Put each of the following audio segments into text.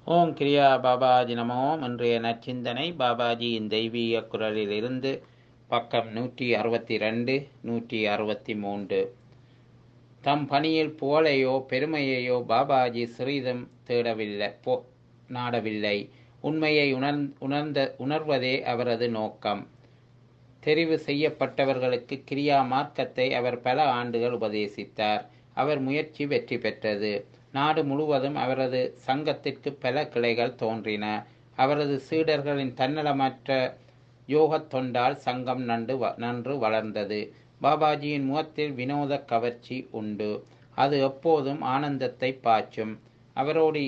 ஓம் கிரியா பாபாஜி நமோம். இன்றைய நற்சிந்தனை பாபாஜியின் தெய்வீக குரலிலிருந்து பக்கம் 162 163. தம் பணியில் புகழையோ பெருமையையோ பாபாஜி சிறிதும் நாடவில்லை. உண்மையை உணர்வதே அவரது நோக்கம். தெரிவு செய்யப்பட்டவர்களுக்கு கிரியா மார்க்கத்தை அவர் பல ஆண்டுகள் உபதேசித்தார். அவர் முயற்சி வெற்றி பெற்றது. நாடு முழுவதும் அவரது சங்கத்திற்கு பல கிளைகள் தோன்றின. அவரது சீடர்களின் தன்னலமற்ற யோகத் தொண்டால் சங்கம் நன்று வளர்ந்தது. பாபாஜியின் முகத்தில் வினோத கவர்ச்சி உண்டு. அது எப்போதும் ஆனந்தத்தை பாய்ச்சும். அவரோடு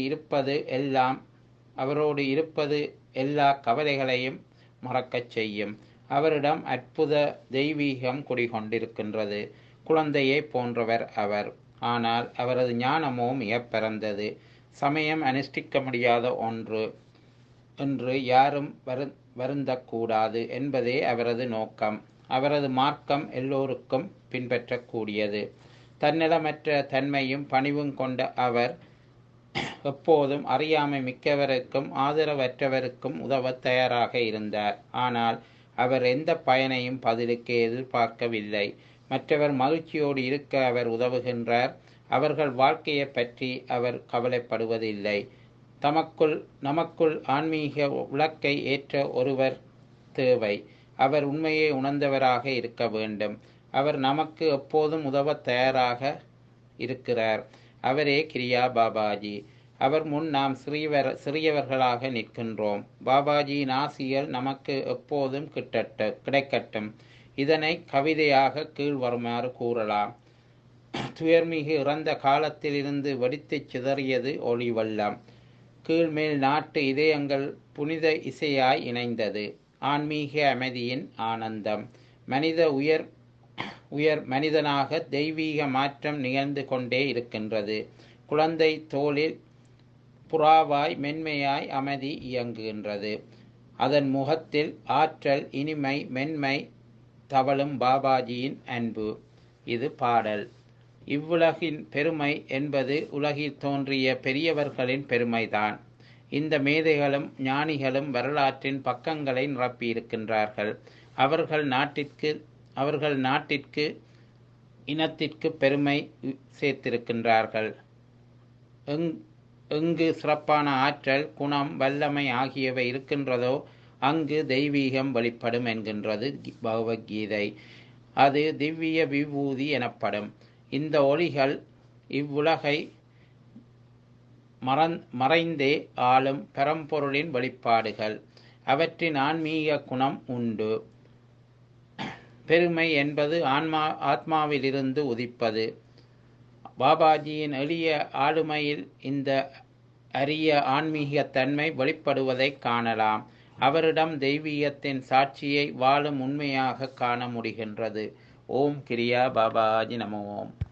இருப்பது எல்லா கவலைகளையும் மறக்கச் செய்யும். அவரிடம் அற்புத தெய்வீகம் குடிகொண்டிருக்கின்றது. குழந்தையை போன்றவர் அவர். ஆனால் அவரது ஞானமோ மிக பரந்தது. சமயம் அனுஷ்டிக்க முடியாத ஒன்று என்று யாரும் வருந்தக்கூடாது என்பதே அவரது நோக்கம். அவரது மார்க்கம் எல்லோருக்கும் பின்பற்றக்கூடியது. தன்னலமற்ற தன்மையும் பணிவும் கொண்ட அவர் எப்போதும் அறியாமை மிக்கவருக்கும் ஆதரவற்றவருக்கும் உதவ தயாராக இருந்தார். ஆனால் அவர் எந்த பயனையும் பதிலுக்கு எதிர்பார்க்கவில்லை. மற்றவர் மகிழ்ச்சியோடு இருக்க அவர் உதவுகின்றார். அவர்கள் வாழ்க்கையை பற்றி அவர் கவலைப்படுவதில்லை. நமக்குள் ஆன்மீக விளக்கை ஏற்ற ஒருவர் தேவை. அவர் உண்மையை உணர்ந்தவராக இருக்க வேண்டும். அவர் நமக்கு எப்போதும் உதவ தயாராக இருக்கிறார். அவரே கிரியா பாபாஜி. அவர் முன் நாம் சிறியவர்களாக நிற்கின்றோம். பாபாஜியின் ஆசிகள் நமக்கு எப்போதும் கிடைக்கட்டும். இதனை கவிதையாக கீழ்வருமாறு கூறலாம். துயர்மிகு இறந்த காலத்தில் இருந்து வெடித்துச் சிதறியது ஒளி வெள்ளம். கீழ்மேல் நாட்டு இதயங்கள் புனித இசையாய் இணைந்தது. ஆன்மீக அமைதியின் ஆனந்தம். உயர் மனிதனாக தெய்வீக மாற்றம் நிகழ்ந்து கொண்டே இருக்கின்றது. குழந்தை தோளில் புறாவாய் மென்மையாய் அமைதி இயங்குகின்றது. அதன் முகத்தில் ஆற்றல், இனிமை, மென்மை தவழும் பாபாஜியின் அன்பு. இது பாடல். இவ்வுலகின் பெருமை என்பது உலகில் தோன்றிய பெரியவர்களின் பெருமைதான். இந்த மேதைகளும் ஞானிகளும் வரலாற்றின் பக்கங்களை நிரப்பியிருக்கின்றார்கள். அவர்கள் நாட்டிற்கு இனத்திற்கு பெருமை சேர்த்திருக்கின்றார்கள். எங்கு சிறப்பான ஆற்றல், குணம், வல்லமை ஆகியவை இருக்கின்றதோ அங்கு தெய்வீகம் வெளிப்படும் என்கின்றது பகவத்கீதை. அது திவ்ய விபூதி எனப்படும். இந்த ஒளிகள் இவ்வுலகை மறைந்தே ஆளும் பரம்பொருளின் வெளிப்பாடுகள். அவற்றின் ஆன்மீக குணம் உண்டு. பெருமை என்பது ஆத்மாவிலிருந்து உதிப்பது. பாபாஜியின் எளிய ஆளுமையில் இந்த அரிய ஆன்மீக தன்மை வெளிப்படுவதை காணலாம். அவரிடம் தெய்வீகத்தின் சாட்சியை வாழும் உண்மையாக காண முடிகின்றது. ஓம் கிரியா பாபாஜி நமோம்.